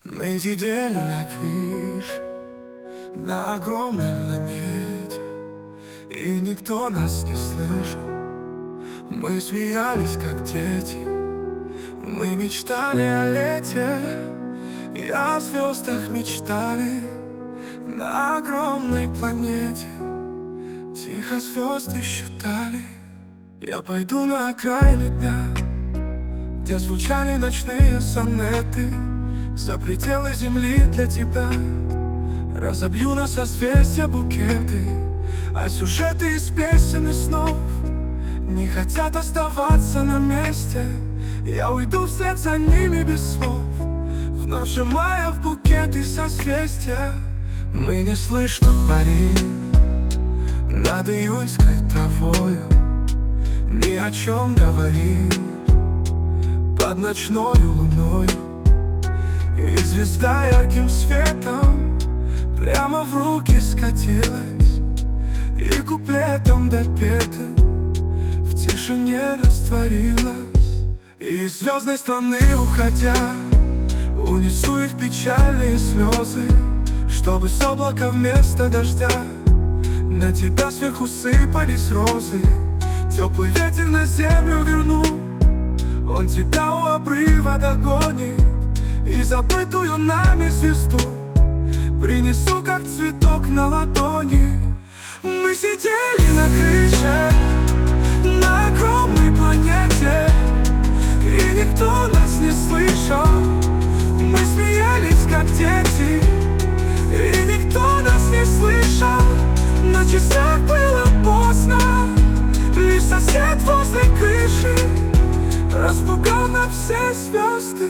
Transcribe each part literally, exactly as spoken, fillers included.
Мы сидели на крыше, на огромной планете, и никто нас не слышал. Мы смеялись, как дети, мы мечтали о лете, и о звездах мечтали на огромной планете. Тихо звезды считали. Я пойду на окраины дня, где звучали ночные сонеты, за пределы земли для тебя. Разобью на созвездия букеты, а сюжеты из песен и снов не хотят оставаться на месте. Я уйду вслед за ними без слов, вновь сжимая в букеты созвездия. Мы не слышно парим над июньской травою, ни о чем говорим под ночною луною. И звезда ярким светом прямо в руки скатилась, и куплетом допетым в тишине растворилась. И из звездной страны уходя, унесу их печальные слезы, чтобы с облака вместо дождя на тебя сверху сыпались розы. Теплый ветер на землю верну, он тебя у обрыва догонит, и забытую нами звезду принесу, как цветок на ладони. Мы сидели на крыше, на огромной планете, и никто нас не слышал. Мы смеялись, как дети, и никто нас не слышал. На часах было поздно, лишь сосед возле крыши распугал на все звезды.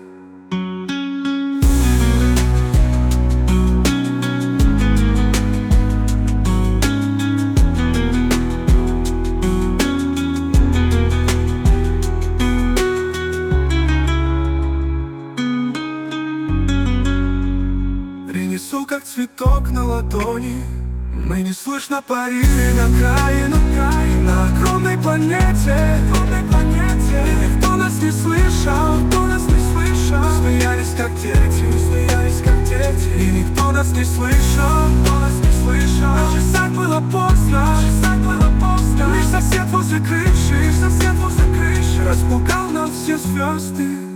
Принесу, как цветок на ладони. Мы не слышно парили на крае, на крае, на огромной планете, огромной планете. И никто нас не слышал, никто нас не слышал. Мы смеялись, как дети, мы смеялись, как дети, и никто нас не слышал, никто нас не слышал. На часах было поздно, на часах было поздно, лишь сосед возле крыши, лишь сосед возле крыши распугал нам все звезды.